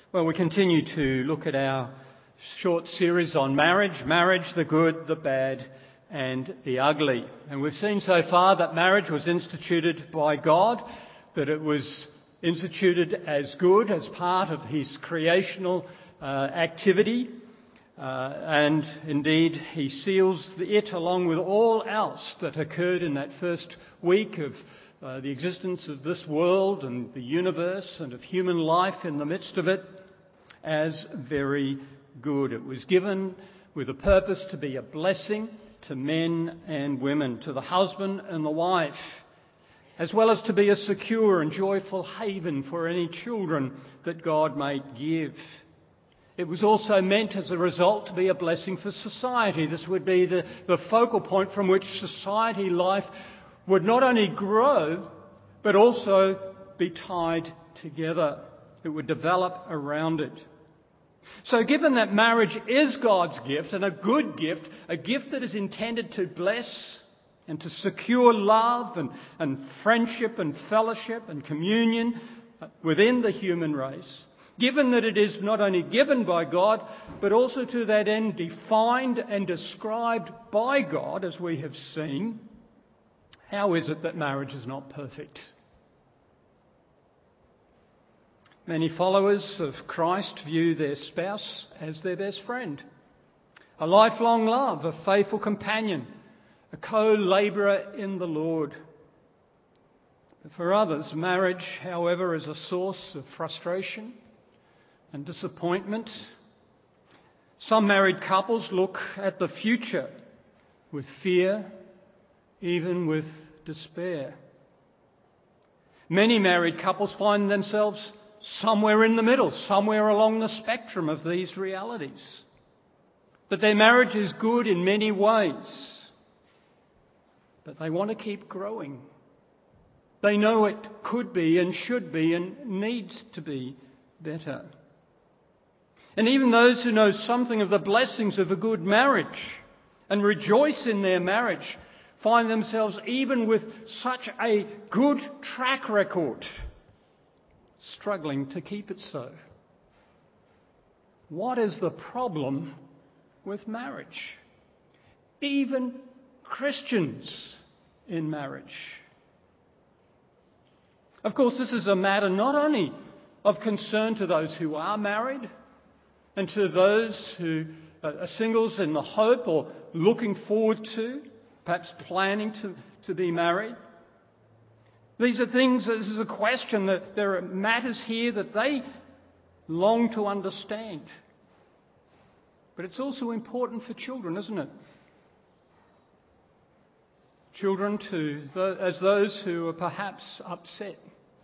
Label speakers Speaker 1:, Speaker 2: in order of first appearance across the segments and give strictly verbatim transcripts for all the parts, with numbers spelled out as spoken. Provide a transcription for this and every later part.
Speaker 1: Well, we continue to look at our short series on marriage, marriage, the good, the bad and the ugly. And we've seen so far that marriage was instituted by God, that it was instituted as good, as part of his creational uh, activity. Uh, and indeed, he seals it along with all else that occurred in that first week of uh, the existence of this world and the universe and of human life in the midst of it as very good. It was given with a purpose to be a blessing to men and women, to the husband and the wife, as well as to be a secure and joyful haven for any children that God might give. It was also meant as a result to be a blessing for society. This would be the, the focal point from which society life would not only grow, but also be tied together. It would develop around it. So given that marriage is God's gift, and a good gift, a gift that is intended to bless and to secure love and, and friendship and fellowship and communion within the human race, given that it is not only given by God, but also to that end defined and described by God, as we have seen, how is it that marriage is not perfect? Many followers of Christ view their spouse as their best friend, a lifelong love, a faithful companion, a co-labourer in the Lord. But for others, marriage, however, is a source of frustration and disappointment. Some married couples look at the future with fear, even with despair. Many married couples find themselves somewhere in the middle, somewhere along the spectrum of these realities. That their marriage is good in many ways, but they want to keep growing. They know it could be and should be and needs to be better. And even those who know something of the blessings of a good marriage and rejoice in their marriage find themselves, even with such a good track record, struggling to keep it so. What is the problem with marriage? Even Christians in marriage. Of course, this is a matter not only of concern to those who are married and to those who are singles in the hope or looking forward to, perhaps planning to, to be married. These are things, this is a question, that there are matters here that they long to understand. But it's also important for children, isn't it? Children to, as those who are perhaps upset,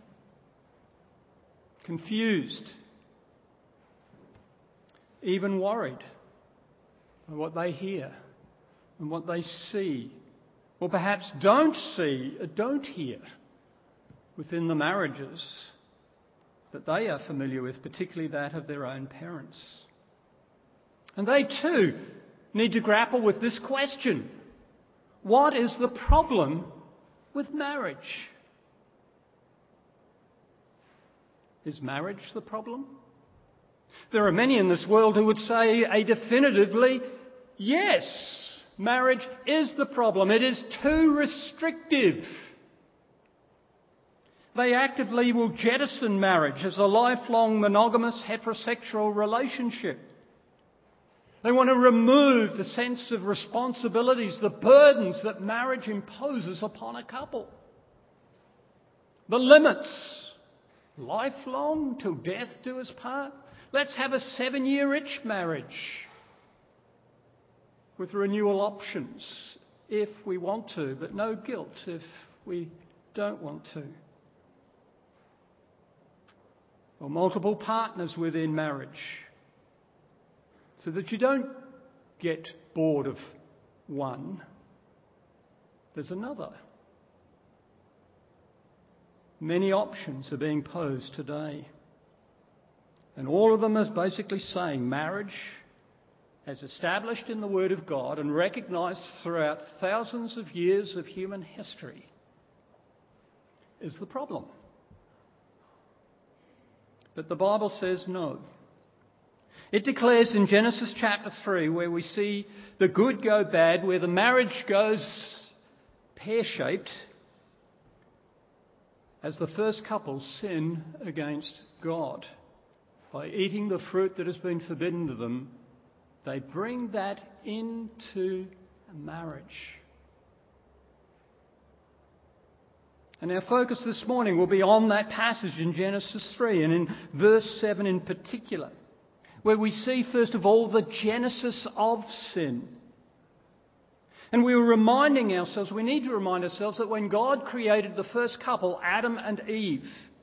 Speaker 1: confused, even worried by what they hear and what they see, or perhaps don't see, or don't hear within the marriages that they are familiar with, particularly that of their own parents. And they too need to grapple with this question. What is the problem with marriage? Is marriage the problem? There are many in this world who would say a definitively yes, marriage is the problem. It is too restrictive. They actively will jettison marriage as a lifelong monogamous heterosexual relationship. They want to remove the sense of responsibilities, the burdens that marriage imposes upon a couple. The limits, lifelong, till death do us part. Let's have a seven-year-itch marriage with renewal options if we want to, but no guilt if we don't want to. Or multiple partners within marriage, so that you don't get bored of one, there's another. Many options are being posed today. And all of them is basically saying marriage, as established in the Word of God and recognised throughout thousands of years of human history, is the problem. But the Bible says no. It declares in Genesis chapter three, where we see the good go bad, where the marriage goes pear-shaped, as the first couple sin against God. By eating the fruit that has been forbidden to them, they bring that into marriage. And our focus this morning will be on that passage in Genesis three and in verse seven in particular, where we see first of all the genesis of sin. And we were reminding ourselves, we need to remind ourselves that when God created the first couple, Adam and Eve,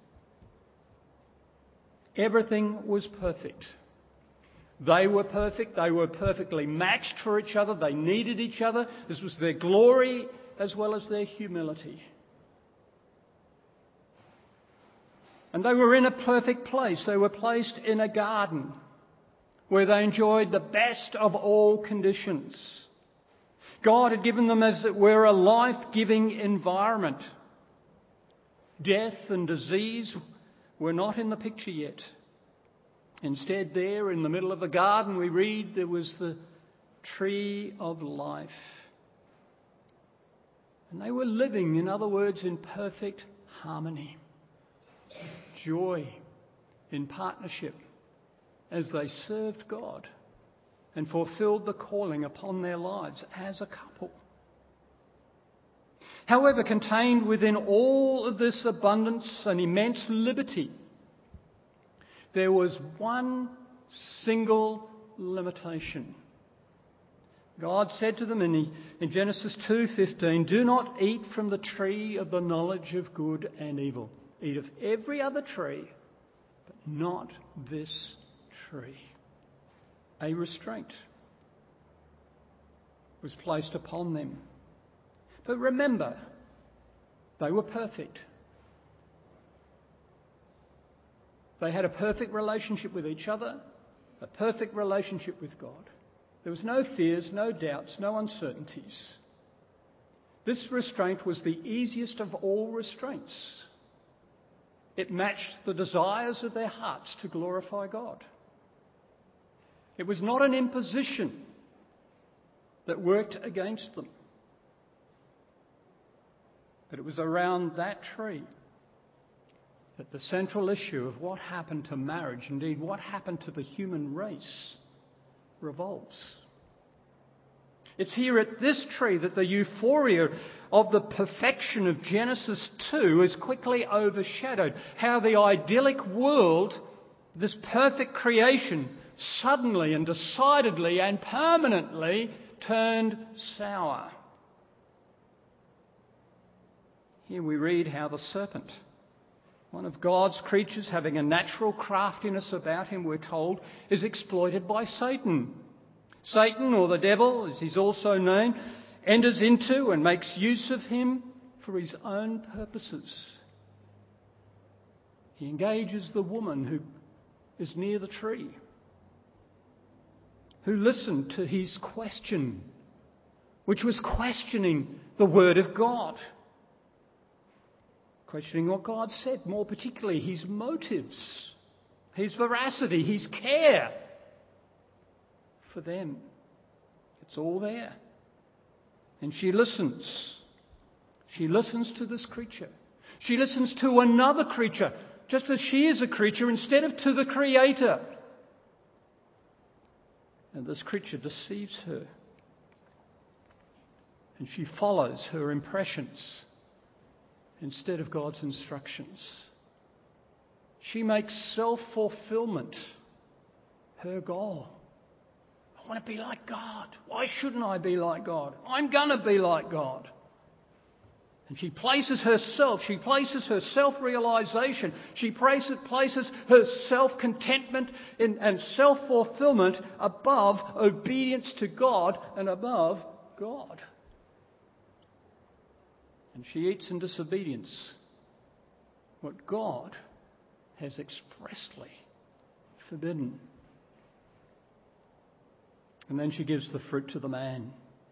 Speaker 1: everything was perfect. They were perfect. They were perfectly matched for each other. They needed each other. This was their glory as well as their humility. And they were in a perfect place. They were placed in a garden where they enjoyed the best of all conditions. God had given them, as it were, a life-giving environment. Death and disease were not in the picture yet. Instead, there in the middle of the garden, we read there was the tree of life. And they were living, in other words, in perfect harmony, joy, in partnership, as they served God and fulfilled the calling upon their lives as a couple. However, contained within all of this abundance and immense liberty, there was one single limitation. God said to them in, in Genesis two fifteen, "Do not eat from the tree of the knowledge of good and evil. Eat of every other tree, but not this tree." A restraint was placed upon them. But remember, they were perfect. They had a perfect relationship with each other, a perfect relationship with God. There was no fears, no doubts, no uncertainties. This restraint was the easiest of all restraints. It matched the desires of their hearts to glorify God. It was not an imposition that worked against them. But it was around that tree that the central issue of what happened to marriage, indeed what happened to the human race, revolves. It's here at this tree that the euphoria of the perfection of Genesis two is quickly overshadowed. How the idyllic world, this perfect creation, suddenly and decidedly and permanently turned sour. Here we read how the serpent, one of God's creatures having a natural craftiness about him, we're told, is exploited by Satan. Satan, or the devil, as he's also known, enters into and makes use of him for his own purposes. He engages the woman who is near the tree, who listened to his question, which was questioning the Word of God. Questioning what God said, more particularly his motives, his veracity, his care for them. It's all there. And she listens. She listens to this creature. She listens to another creature, just as she is a creature, instead of to the Creator. And this creature deceives her. And she follows her impressions instead of God's instructions. She makes self-fulfillment her goal. I want to be like God. Why shouldn't I be like God? I'm going to be like God. And she places herself, she places her self-realization, she places, places her self-contentment in, and self-fulfillment above obedience to God and above God. And she eats in disobedience what God has expressly forbidden. And then she gives the fruit to the man,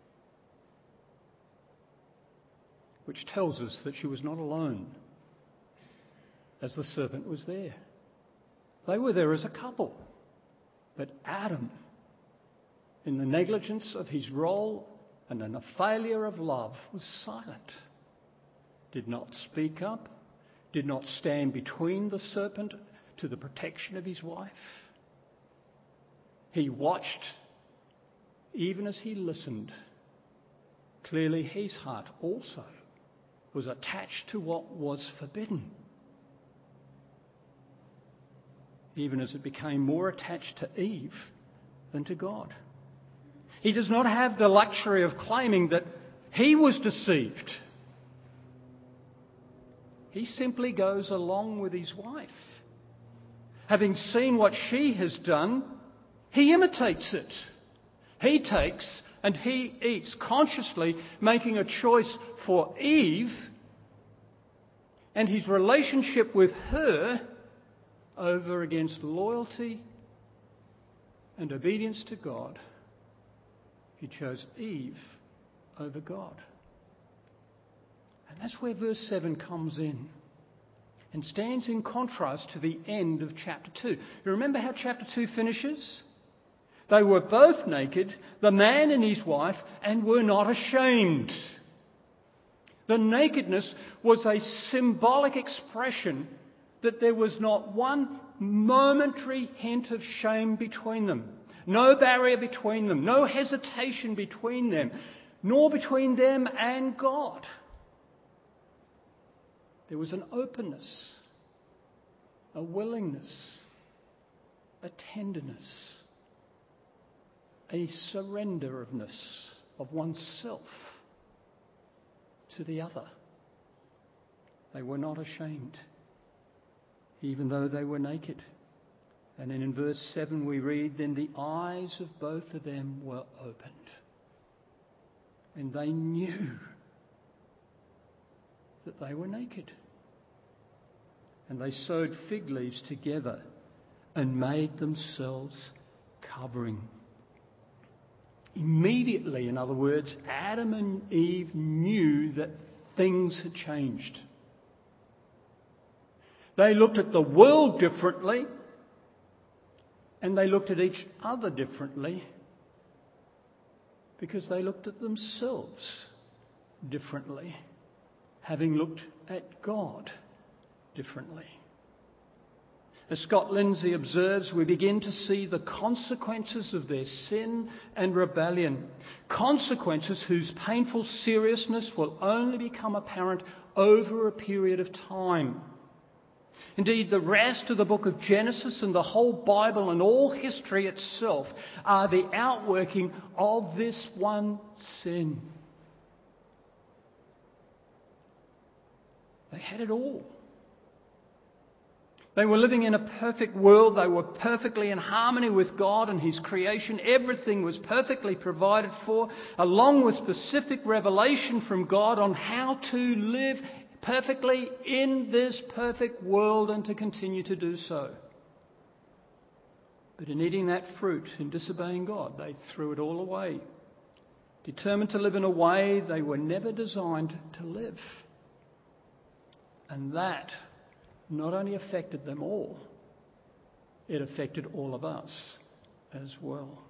Speaker 1: which tells us that she was not alone, as the serpent was there. They were there as a couple. But Adam, in the negligence of his role and in a failure of love, was silent, did not speak up, did not stand between the serpent to the protection of his wife. He watched, even as he listened. Clearly his heart also was attached to what was forbidden, even as it became more attached to Eve than to God. He does not have the luxury of claiming that he was deceived. He simply goes along with his wife. Having seen what she has done, he imitates it. He takes and he eats, consciously making a choice for Eve and his relationship with her over against loyalty and obedience to God. He chose Eve over God. And that's where verse seven comes in and stands in contrast to the end of chapter two. You remember how chapter two finishes? They were both naked, the man and his wife, and were not ashamed. The nakedness was a symbolic expression that there was not one momentary hint of shame between them. No barrier between them, no hesitation between them, nor between them and God. There was an openness, a willingness, a tenderness, a surrenderedness of oneself to the other. They were not ashamed, even though they were naked. And then in verse seven we read, then the eyes of both of them were opened, and they knew that they were naked. And they sewed fig leaves together and made themselves covering. Immediately, in other words, Adam and Eve knew that things had changed. They looked at the world differently, and they looked at each other differently because they looked at themselves differently, having looked at God differently. As Scott Lindsay observes, we begin to see the consequences of their sin and rebellion. Consequences whose painful seriousness will only become apparent over a period of time. Indeed, the rest of the book of Genesis and the whole Bible and all history itself are the outworking of this one sin. They had it all. They were living in a perfect world. They were perfectly in harmony with God and His creation. Everything was perfectly provided for, along with specific revelation from God on how to live perfectly in this perfect world and to continue to do so. But in eating that fruit, in disobeying God, they threw it all away, determined to live in a way they were never designed to live. And that not only affected them all, it affected all of us as well.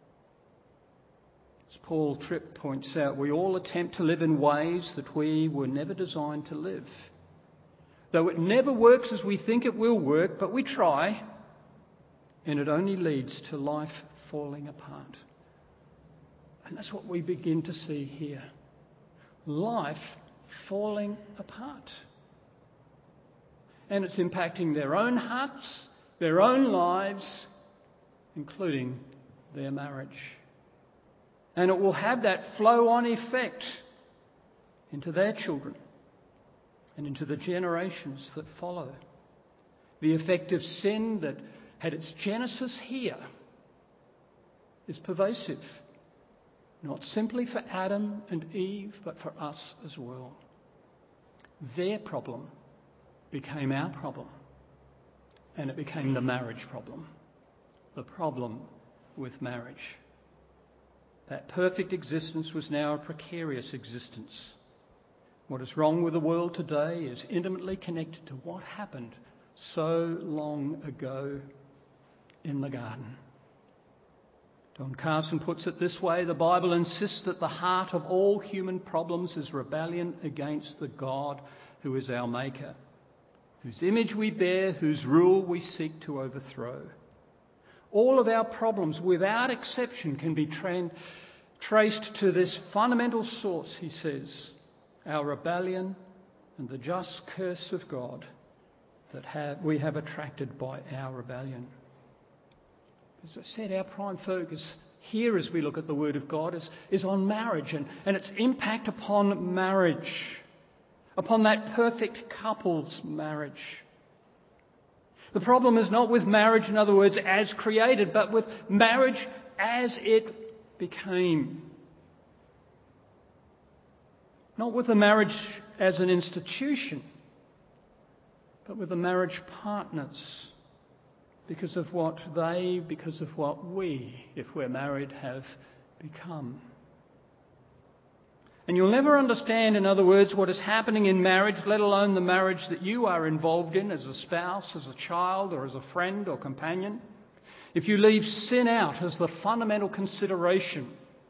Speaker 1: As Paul Tripp points out, we all attempt to live in ways that we were never designed to live. Though it never works as we think it will work, but we try, and it only leads to life falling apart. And that's what we begin to see here. Life falling apart. And it's impacting their own hearts, their own lives, including their marriage. And it will have that flow-on effect into their children and into the generations that follow. The effect of sin that had its genesis here is pervasive, not simply for Adam and Eve, but for us as well. Their problem became our problem, and it became the marriage problem, the problem with marriage. That perfect existence was now a precarious existence. What is wrong with the world today is intimately connected to what happened so long ago in the garden. Don Carson puts it this way: the Bible insists that the heart of all human problems is rebellion against the God who is our Maker, whose image we bear, whose rule we seek to overthrow. All of our problems, without exception, can be tra- traced to this fundamental source, he says, our rebellion and the just curse of God that have, we have attracted by our rebellion. As I said, our prime focus here as we look at the Word of God is, is on marriage and, and its impact upon marriage, upon that perfect couple's marriage. The problem is not with marriage, in other words, as created, but with marriage as it became. Not with the marriage as an institution, but with the marriage partners, because of what they, because of what we, if we're married, have become. And you'll never understand, in other words, what is happening in marriage, let alone the marriage that you are involved in as a spouse, as a child, or as a friend or companion, if you leave sin out as the fundamental consideration.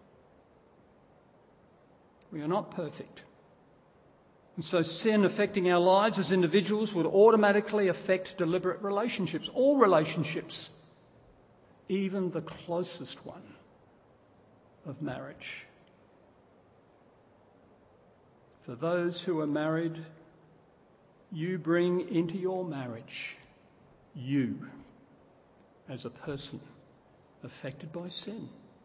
Speaker 1: We are not perfect. And so sin affecting our lives as individuals would automatically affect deliberate relationships, all relationships, even the closest one of marriage. For those who are married, you bring into your marriage you as a person affected by sin.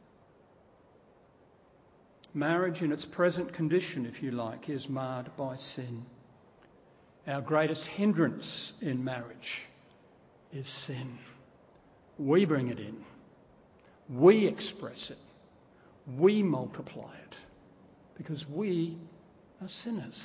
Speaker 1: Marriage in its present condition, if you like, is marred by sin. Our greatest hindrance in marriage is sin. We bring it in. We express it. We multiply it because we are sinners.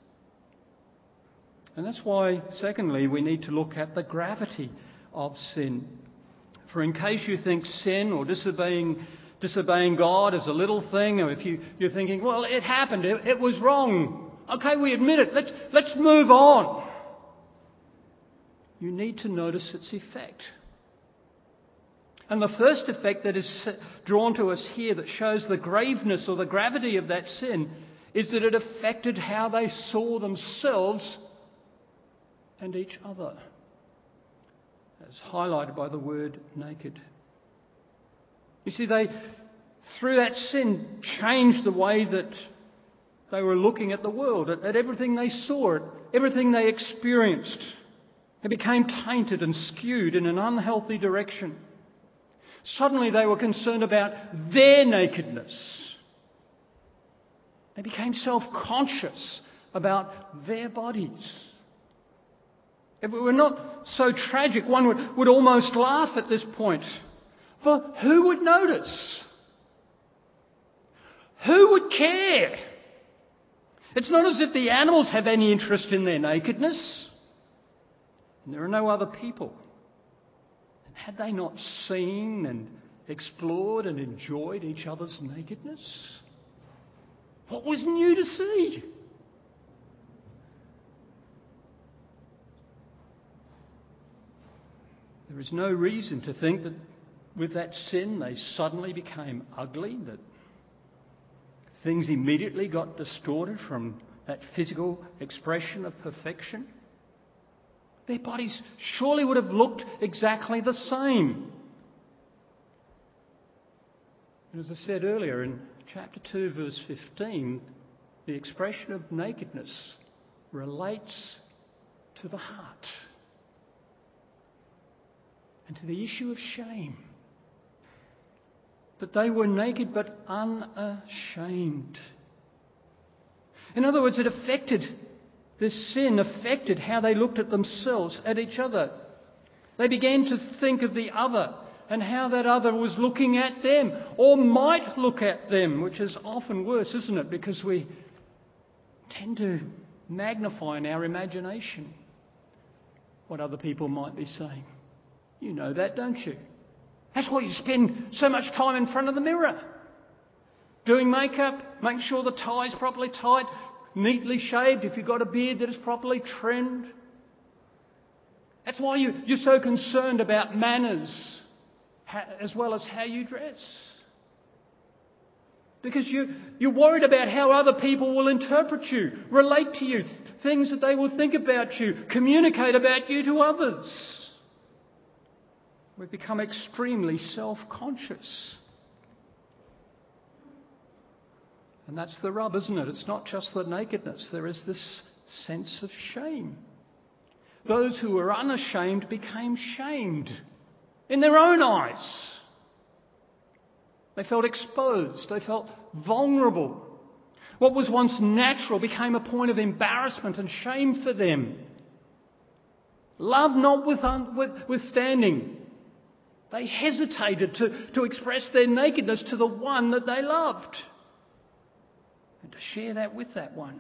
Speaker 1: And that's why, secondly, we need to look at the gravity of sin. For in case you think sin or disobeying disobeying God is a little thing, or if you, you're thinking, well, it happened, it, it was wrong. Okay, we admit it. Let's, let's move on. You need to notice its effect. And the first effect that is drawn to us here that shows the graveness or the gravity of that sin is that it affected how they saw themselves and each other, as highlighted by the word naked. You see, they, through that sin, changed the way that they were looking at the world, at, at everything they saw, at everything they experienced. It became tainted and skewed in an unhealthy direction. Suddenly they were concerned about their nakedness. They became self-conscious about their bodies. If it were not so tragic, one would, would almost laugh at this point. For who would notice? Who would care? It's not as if the animals have any interest in their nakedness. And there are no other people. And had they not seen and explored and enjoyed each other's nakedness? What was new to see? There is no reason to think that with that sin they suddenly became ugly, that things immediately got distorted from that physical expression of perfection. Their bodies surely would have looked exactly the same. And as I said earlier, in chapter two, verse fifteen, the expression of nakedness relates to the heart and to the issue of shame. That they were naked but unashamed. In other words, it affected, this sin affected how they looked at themselves, at each other. They began to think of the other and how that other was looking at them or might look at them, which is often worse, isn't it? Because we tend to magnify in our imagination what other people might be saying. You know that, don't you? That's why you spend so much time in front of the mirror. Doing makeup, making sure the tie's properly tied, neatly shaved, if you've got a beard that is properly trimmed. That's why you, you're so concerned about manners as well as how you dress. Because you, you're worried about how other people will interpret you, relate to you, things that they will think about you, communicate about you to others. We've become extremely self-conscious. And that's the rub, isn't it? It's not just the nakedness. There is this sense of shame. Those who were unashamed became shamed in their own eyes. They felt exposed. They felt vulnerable. What was once natural became a point of embarrassment and shame for them. Love notwithstanding, they hesitated to, to express their nakedness to the one that they loved and to share that with that one.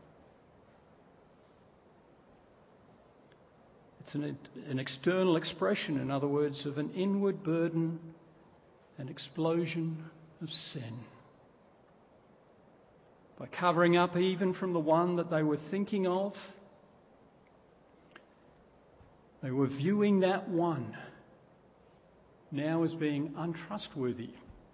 Speaker 1: It's an, an external expression, in other words, of an inward burden, an explosion of sin. By covering up even from the one that they were thinking of, they were viewing that one now as being untrustworthy.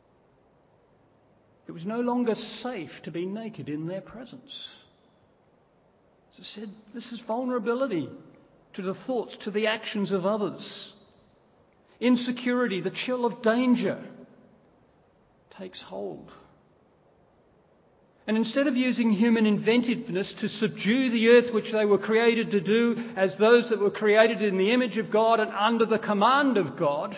Speaker 1: It was no longer safe to be naked in their presence. As I said, this is vulnerability to the thoughts, to the actions of others. Insecurity, the chill of danger takes hold. And instead of using human inventiveness to subdue the earth which they were created to do as those that were created in the image of God and under the command of God,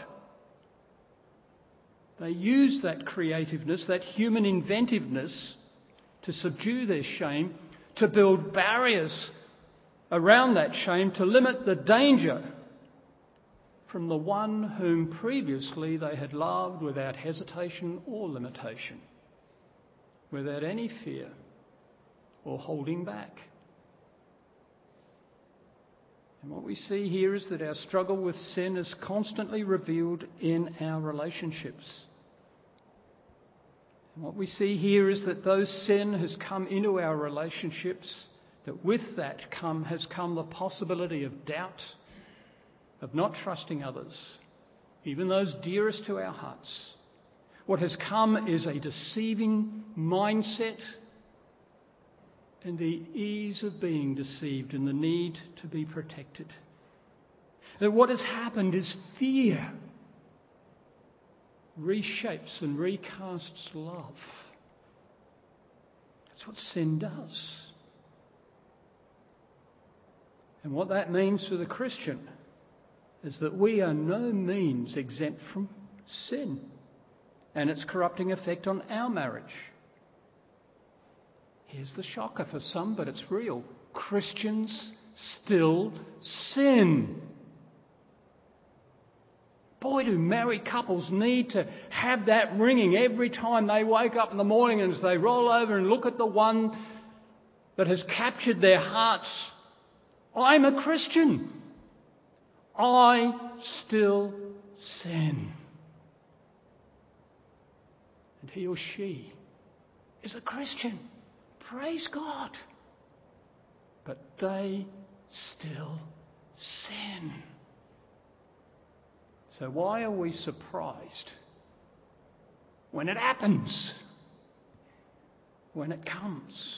Speaker 1: they used that creativeness, that human inventiveness, to subdue their shame, to build barriers around that shame, to limit the danger from the one whom previously they had loved without hesitation or limitation, without any fear or holding back. And what we see here is that our struggle with sin is constantly revealed in our relationships. And what we see here is that though sin has come into our relationships, that with that come has come the possibility of doubt, of not trusting others, even those dearest to our hearts. What has come is a deceiving mindset and the ease of being deceived and the need to be protected. That what has happened is fear reshapes and recasts love. That's what sin does. And what that means for the Christian is that we are no means exempt from sin and its corrupting effect on our marriage. Here's the shocker for some, but it's real. Christians still sin. Boy, do married couples need to have that ringing every time they wake up in the morning and as they roll over and look at the one that has captured their hearts. I'm a Christian. I still sin. And he or she is a Christian. Praise God. But they still sin. So why are we surprised when it happens? When it comes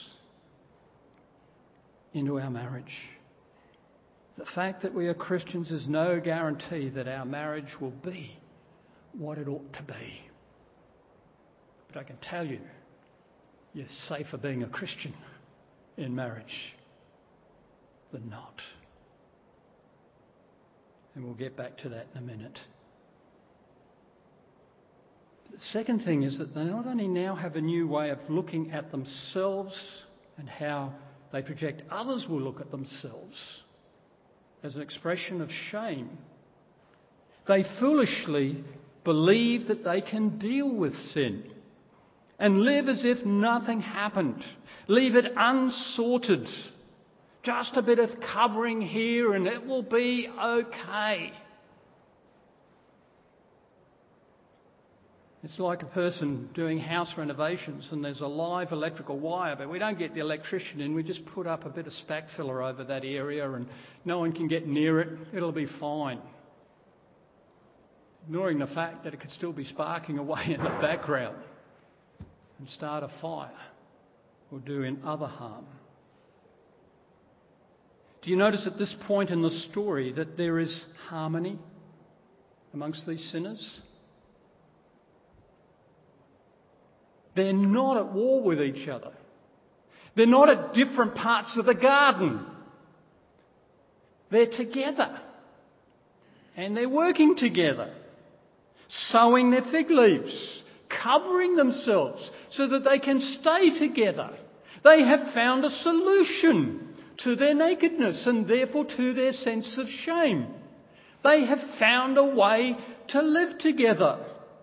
Speaker 1: into our marriage? The fact that we are Christians is no guarantee that our marriage will be what it ought to be. But I can tell you, you're safer being a Christian in marriage than not. And we'll get back to that in a minute. The second thing is that they not only now have a new way of looking at themselves and how they project others will look at themselves as an expression of shame, they foolishly believe that they can deal with sin and live as if nothing happened, leave it unsorted, just a bit of covering here and it will be okay. It's like a person doing house renovations and there's a live electrical wire, but we don't get the electrician in. We just put up a bit of spack filler over that area and no one can get near it. It'll be fine. Ignoring the fact that it could still be sparking away in the background and start a fire or do in other harm. Do you notice at this point in the story that there is harmony amongst these sinners? They're not at war with each other. They're not at different parts of the garden. They're together. And they're working together, sowing their fig leaves, covering themselves so that they can stay together. They have found a solution to their nakedness and therefore to their sense of shame. They have found a way to live together.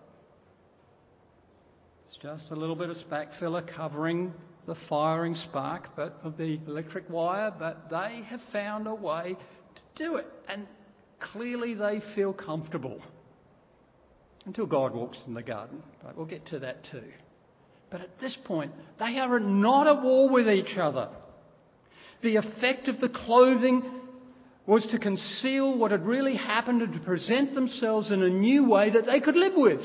Speaker 1: It's just a little bit of spack filler covering the firing spark but of the electric wire, but they have found a way to do it. And clearly they feel comfortable. Until God walks in the garden. But we'll get to that too. But at this point, they are not at war with each other. The effect of the clothing was to conceal what had really happened and to present themselves in a new way that they could live with.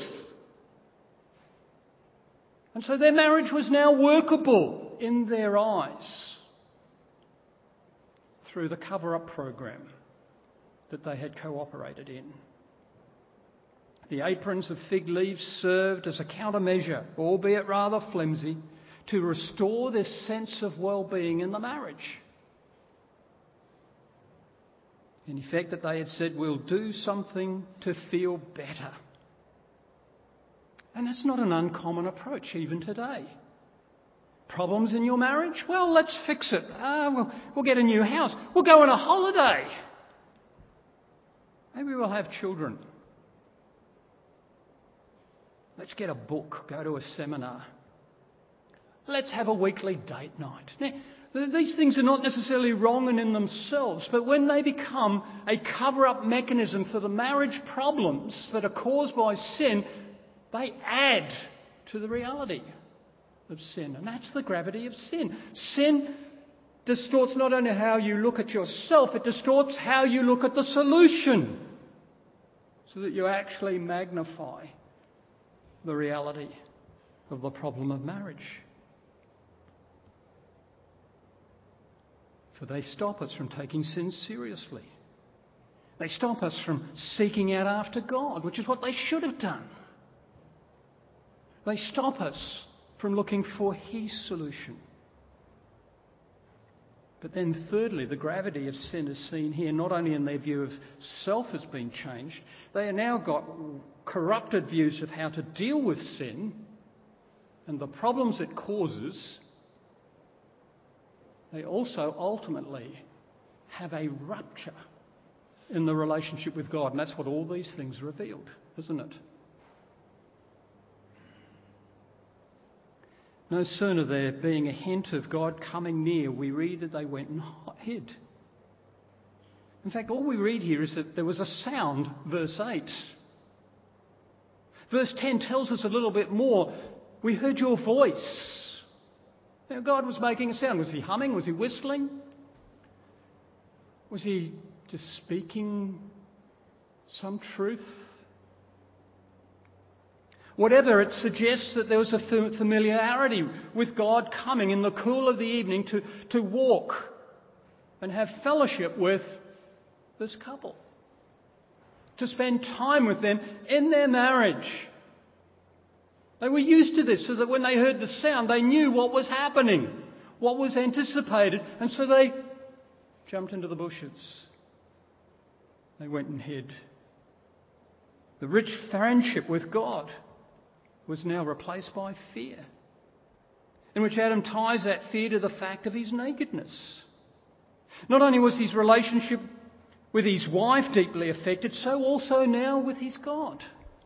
Speaker 1: And so their marriage was now workable in their eyes through the cover-up program that they had cooperated in. The aprons of fig leaves served as a countermeasure, albeit rather flimsy, to restore this sense of well-being in the marriage. In effect, that they had said, we'll do something to feel better. And that's not an uncommon approach even today. Problems in your marriage? Well, let's fix it. Uh, we'll, we'll get a new house. We'll go on a holiday. Maybe we'll have children. Let's get a book, go to a seminar. Let's have a weekly date night. Now, these things are not necessarily wrong and in themselves, but when they become a cover-up mechanism for the marriage problems that are caused by sin, they add to the reality of sin. And that's the gravity of sin. Sin distorts not only how you look at yourself, it distorts how you look at the solution, so that you actually magnify the reality of the problem of marriage. For they stop us from taking sin seriously. They stop us from seeking out after God, which is what they should have done. They stop us from looking for His solution. But then thirdly, the gravity of sin is seen here not only in their view of self has been changed, they have now got corrupted views of how to deal with sin and the problems it causes. They also ultimately have a rupture in the relationship with God. And that's what all these things revealed, isn't it? No sooner there being a hint of God coming near, we read that they went and hid. In fact, all we read here is that there was a sound, verse eight. Verse ten tells us a little bit more. We heard your voice. Now, God was making a sound. Was He humming? Was He whistling? Was He just speaking some truth? Whatever, it suggests that there was a familiarity with God coming in the cool of the evening to, to walk and have fellowship with this couple. To spend time with them in their marriage. They were used to this so that when they heard the sound, they knew what was happening, what was anticipated, and so they jumped into the bushes. They went and hid. The rich friendship with God was now replaced by fear, in which Adam ties that fear to the fact of his nakedness. Not only was his relationship with his wife deeply affected, so also now with his God.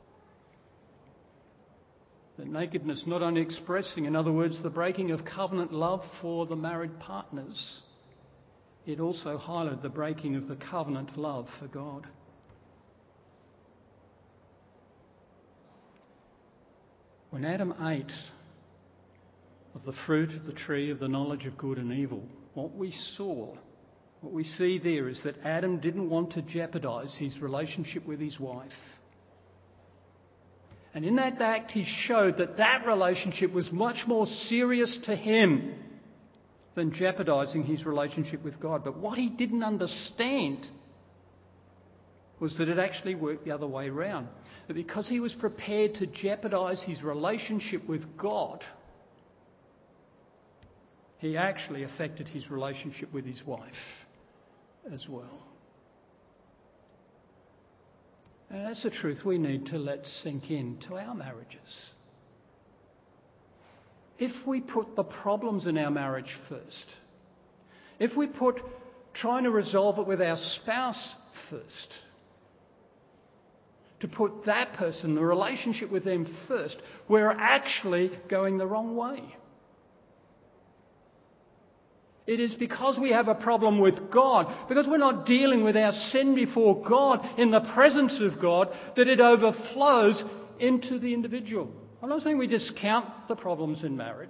Speaker 1: That nakedness not only expressing, in other words, the breaking of covenant love for the married partners, it also highlighted the breaking of the covenant love for God. When Adam ate of the fruit of the tree of the knowledge of good and evil, what we saw, what we see there is that Adam didn't want to jeopardise his relationship with his wife. And in that act, he showed that that relationship was much more serious to him than jeopardising his relationship with God. But what he didn't understand was that it actually worked the other way around. That because he was prepared to jeopardise his relationship with God, he actually affected his relationship with his wife as well. And that's the truth we need to let sink into our marriages. If we put the problems in our marriage first, if we put trying to resolve it with our spouse first, to put that person, the relationship with them first, we're actually going the wrong way. It is because we have a problem with God, because we're not dealing with our sin before God, in the presence of God, that it overflows into the individual. I'm not saying we discount the problems in marriage.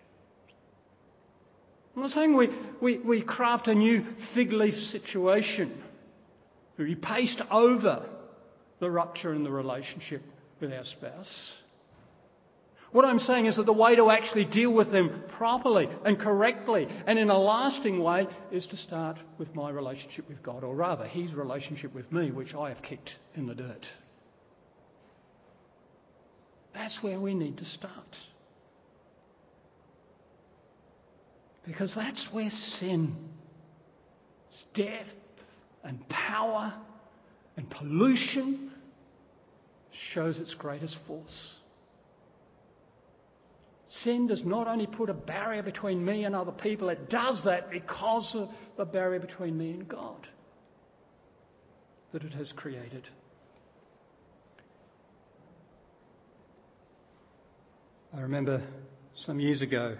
Speaker 1: I'm not saying we, we, we craft a new fig leaf situation where we paste over the rupture in the relationship with our spouse. What I'm saying is that the way to actually deal with them properly and correctly and in a lasting way is to start with my relationship with God, or rather his relationship with me, which I have kicked in the dirt. That's where we need to start. Because that's where sin, its death and power and pollution shows its greatest force. Sin does not only put a barrier between me and other people, it does that because of the barrier between me and God that it has created. I remember some years ago,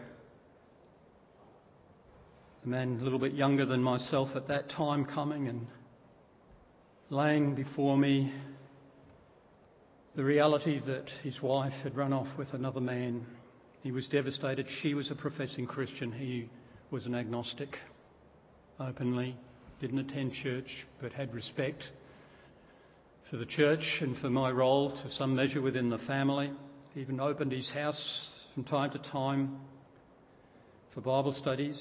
Speaker 1: a man a little bit younger than myself at that time coming and laying before me the reality that his wife had run off with another man. He was devastated. She was a professing Christian. He was an agnostic, openly, didn't attend church, but had respect for the church and for my role to some measure within the family. He even opened his house from time to time for Bible studies.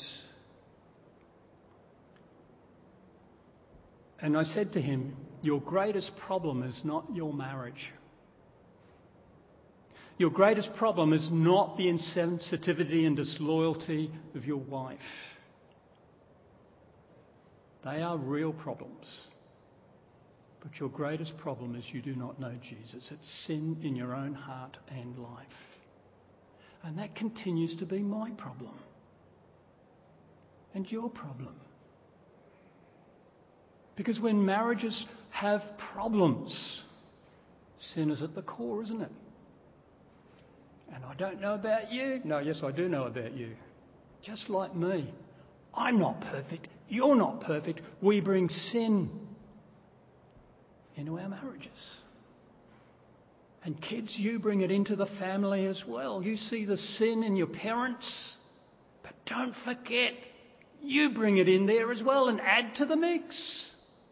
Speaker 1: And I said to him, your greatest problem is not your marriage. Your greatest problem is not the insensitivity and disloyalty of your wife. They are real problems. But your greatest problem is you do not know Jesus. It's sin in your own heart and life. And that continues to be my problem. And your problem. Because when marriages have problems, sin is at the core, isn't it? And I don't know about you. No, yes, I do know about you. Just like me. I'm not perfect. You're not perfect. We bring sin into our marriages. And kids, you bring it into the family as well. You see the sin in your parents. But don't forget, you bring it in there as well and add to the mix.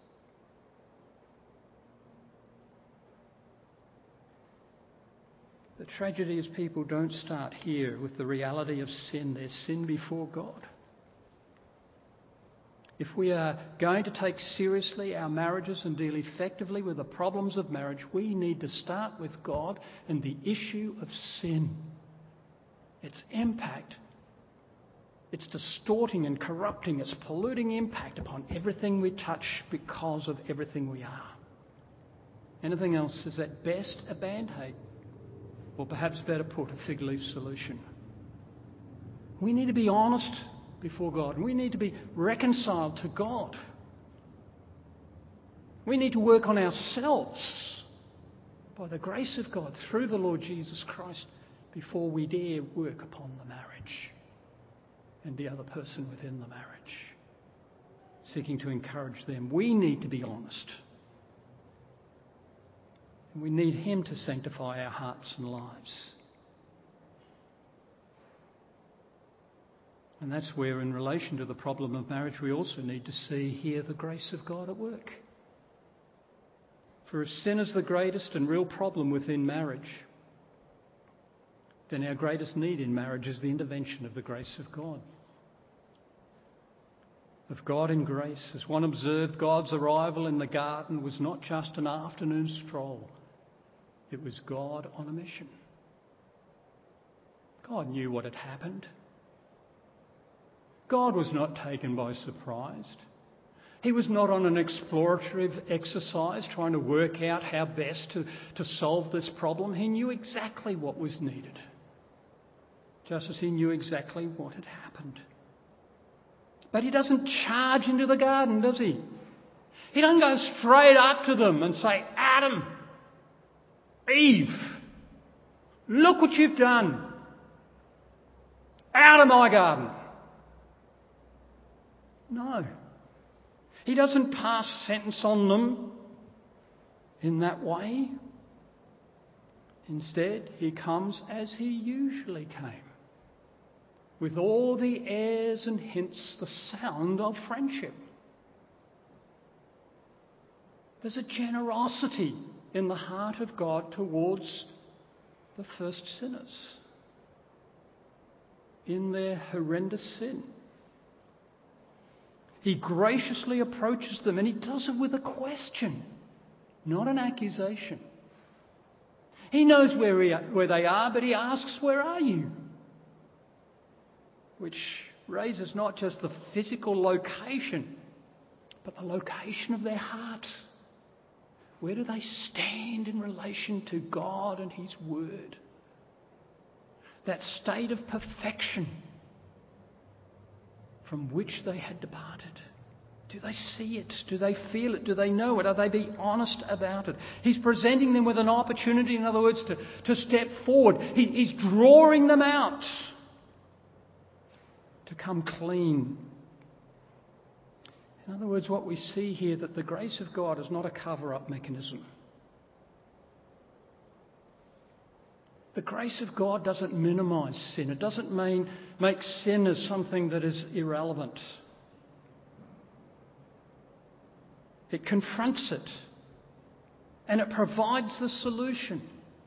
Speaker 1: The tragedy is people don't start here with the reality of sin. There's sin before God. If we are going to take seriously our marriages and deal effectively with the problems of marriage, we need to start with God and the issue of sin. Its impact, its distorting and corrupting, its polluting impact upon everything we touch because of everything we are. Anything else is at best a band-aid. Or perhaps better put, a fig leaf solution. We need to be honest before God. We need to be reconciled to God. We need to work on ourselves by the grace of God through the Lord Jesus Christ before we dare work upon the marriage and the other person within the marriage, seeking to encourage them. We need to be honest. We need Him to sanctify our hearts and lives And that's where, in relation to the problem of marriage, we also need to see here the grace of God at work. For if sin is the greatest and real problem within marriage, then our greatest need in marriage is the intervention of the grace of God. Of God in grace. As one observed, God's arrival in the garden was not just an afternoon stroll. It was God on a mission. God knew what had happened. God was not taken by surprise. He was not on an explorative exercise trying to work out how best to, to solve this problem. He knew exactly what was needed, just as he knew exactly what had happened. But he doesn't charge into the garden, does he? He doesn't go straight up to them and say, Adam, Eve, look what you've done. Out of my garden. No. He doesn't pass sentence on them in that way. Instead, he comes as he usually came, with all the airs and hints, the sound of friendship. There's a generosity in the heart of God towards the first sinners in their horrendous sin. He graciously approaches them, and he does it with a question, not an accusation. He knows where, he, where they are, but he asks, where are you? Which raises not just the physical location, but the location of their heart. Where do they stand in relation to God and his word? That state of perfection from which they had departed. Do they see it? Do they feel it? Do they know it? Are they being honest about it? He's presenting them with an opportunity, in other words, to, to step forward. He, he's drawing them out to come clean. In other words, what we see here, that the grace of God is not a cover-up mechanism. The grace of God doesn't minimise sin. It doesn't mean, make sin as something that is irrelevant. It confronts it, and it provides the solution.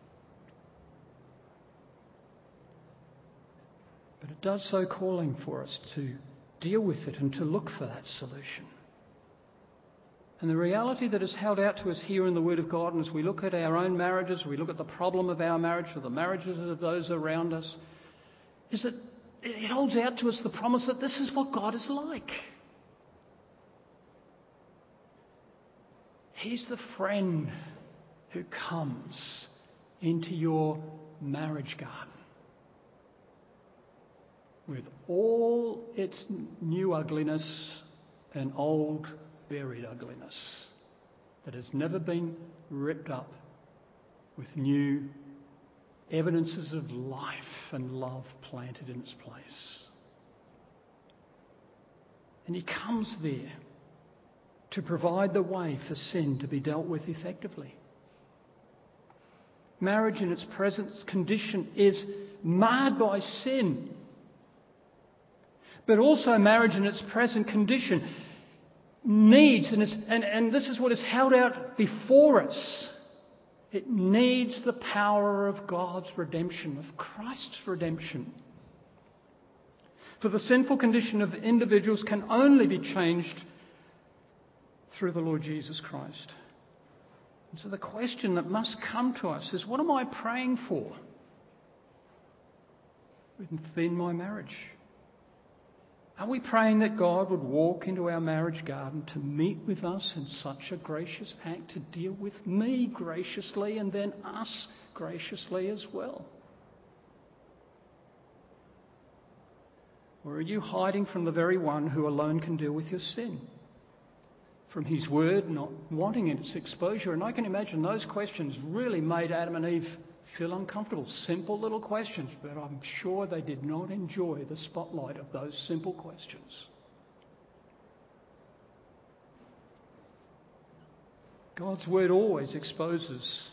Speaker 1: But it does so calling for us to deal with it and to look for that solution. And the reality that is held out to us here in the Word of God, and as we look at our own marriages, we look at the problem of our marriage or the marriages of those around us, is that it holds out to us the promise that this is what God is like. He's the friend who comes into your marriage garden with all its new ugliness and old buried ugliness that has never been ripped up, with new evidences of life and love planted in its place. And he comes there to provide the way for sin to be dealt with effectively. Marriage in its present condition is marred by sin. But also marriage in its present condition needs, and, it's, and, and this is what is held out before us, it needs the power of God's redemption, of Christ's redemption. For the sinful condition of individuals can only be changed through the Lord Jesus Christ. And so the question that must come to us is, what am I praying for within my marriage? Are we praying that God would walk into our marriage garden to meet with us in such a gracious act, to deal with me graciously and then us graciously as well? Or are you hiding from the very one who alone can deal with your sin? From his word, not wanting its exposure? And I can imagine those questions really made Adam and Eve feel uncomfortable. Simple little questions, but I'm sure they did not enjoy the spotlight of those simple questions. God's word always exposes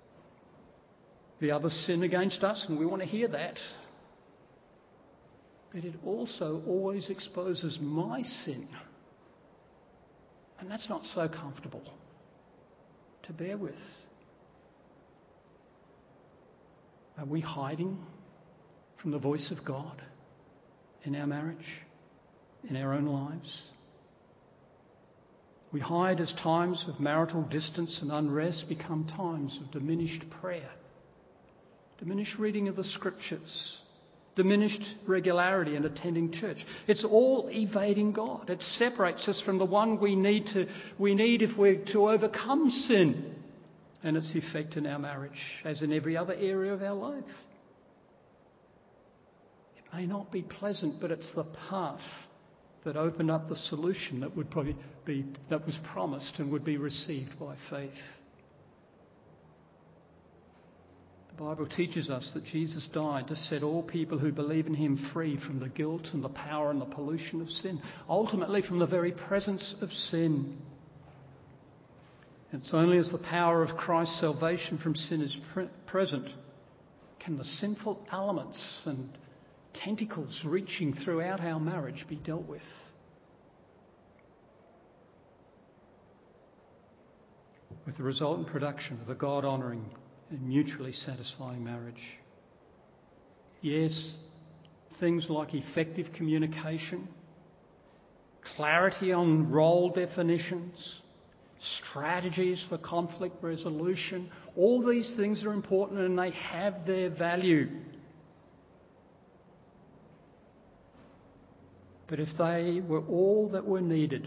Speaker 1: the other sin against us, and we want to hear that. but it also always exposes my sin. And that's not so comfortable to bear with. Are we hiding from the voice of God in our marriage, in our own lives? We hide as times of marital distance and unrest become times of diminished prayer, diminished reading of the Scriptures, diminished regularity in attending church. It's all evading God. It separates us from the one we need to we need if we're to overcome sin and its effect in our marriage, as in every other area of our life. It may not be pleasant, but it's the path that opened up the solution that would probably be that was promised and would be received by faith. The Bible teaches us that Jesus died to set all people who believe in him free from the guilt and the power and the pollution of sin, ultimately from the very presence of sin. It's only as the power of Christ's salvation from sin is pre- present can the sinful elements and tentacles reaching throughout our marriage be dealt with. With the resultant production of a God-honouring and mutually satisfying marriage. Yes, things like effective communication, clarity on role definitions, strategies for conflict resolution, all these things are important and they have their value. But if they were all that were needed,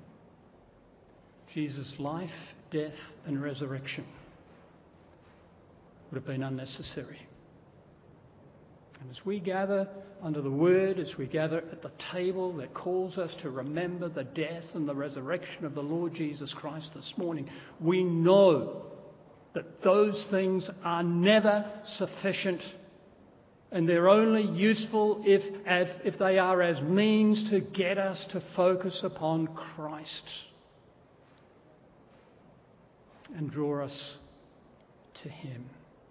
Speaker 1: Jesus' life, death and resurrection would have been unnecessary. And as we gather under the Word, as we gather at the table that calls us to remember the death and the resurrection of the Lord Jesus Christ this morning, we know that those things are never sufficient. And they're only useful if, if, if they are as means to get us to focus upon Christ and draw us to him.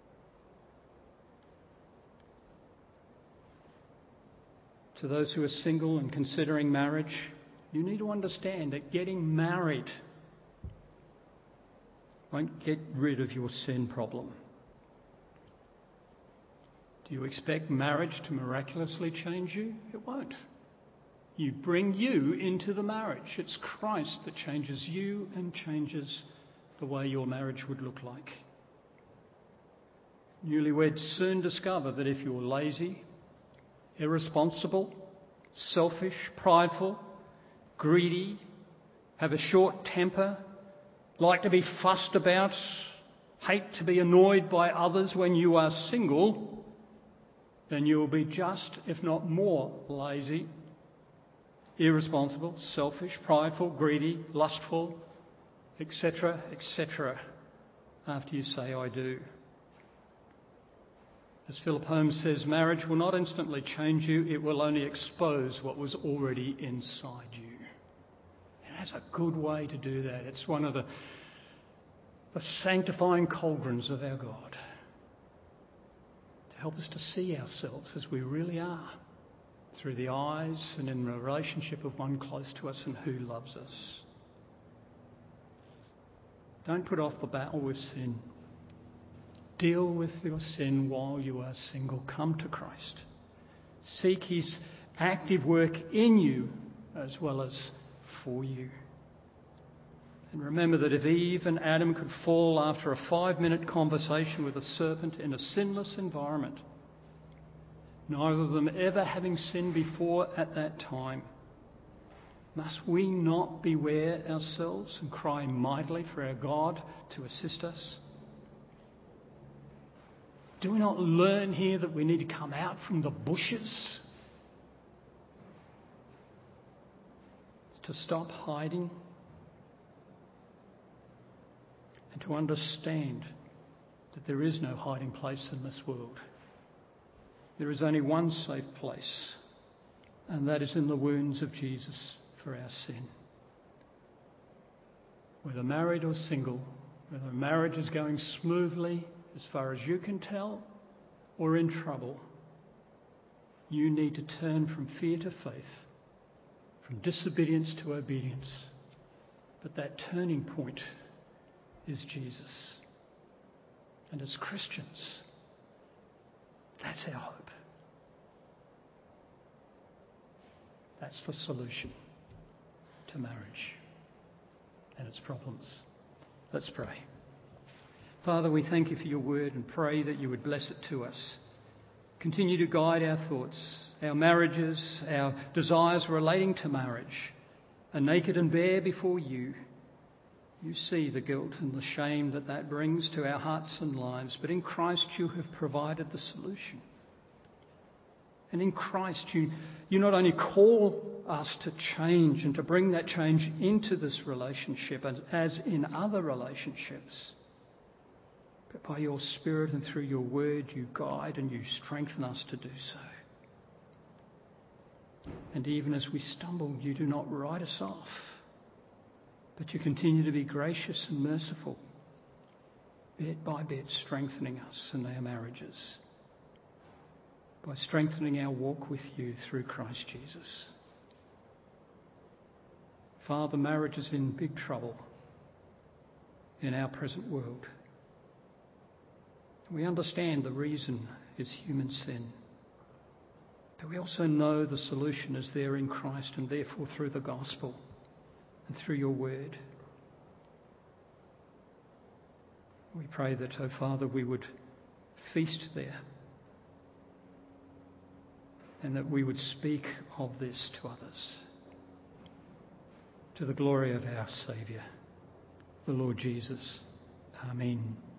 Speaker 1: To those who are single and considering marriage, you need to understand that getting married won't get rid of your sin problem. Do you expect marriage to miraculously change you? It won't. You bring you into the marriage. It's Christ that changes you and changes the way your marriage would look like. Newlyweds soon discover that if you're lazy, irresponsible, selfish, prideful, greedy, have a short temper, like to be fussed about, hate to be annoyed by others when you are single, then you will be just, if not more, lazy, irresponsible, selfish, prideful, greedy, lustful, et cetera, et cetera, after you say, I do. As Philip Holmes says, marriage will not instantly change you, it will only expose what was already inside you. And that's a good way to do that. It's one of the, the sanctifying cauldrons of our God. To help us to see ourselves as we really are, through the eyes and in the relationship of one close to us and who loves us. Don't put off the battle with sin. Deal with your sin while you are single. Come to Christ. Seek his active work in you as well as for you. And remember that if Eve and Adam could fall after a five-minute conversation with a serpent in a sinless environment, neither of them ever having sinned before at that time, must we not beware ourselves and cry mightily for our God to assist us? Do we not learn here that we need to come out from the bushes? To stop hiding? And to understand that there is no hiding place in this world. There is only one safe place, and that is in the wounds of Jesus for our sin. Whether married or single, whether marriage is going smoothly as far as you can tell, or in trouble, You need to turn from fear to faith, from disobedience to obedience. But that turning point is Jesus. And as Christians, that's our hope. That's the solution to marriage and its problems. Let's pray. Father, we thank you for your word and pray that you would bless it to us. Continue to guide our thoughts, our marriages, our desires relating to marriage are naked and bare before you. You see the guilt and the shame that that brings to our hearts and lives, but in Christ you have provided the solution. And in Christ you, you not only call us to change and to bring that change into this relationship as, as in other relationships, but by your Spirit and through your word you guide and you strengthen us to do so. And even as we stumble, you do not write us off, but you continue to be gracious and merciful, bit by bit strengthening us in our marriages, by strengthening our walk with you through Christ Jesus. Father, marriage is in big trouble in our present world. We understand the reason is human sin. But we also know the solution is there in Christ and therefore through the gospel and through your word. We pray that, oh Father, we would feast there and that we would speak of this to others, to the glory of our Saviour, the Lord Jesus. Amen.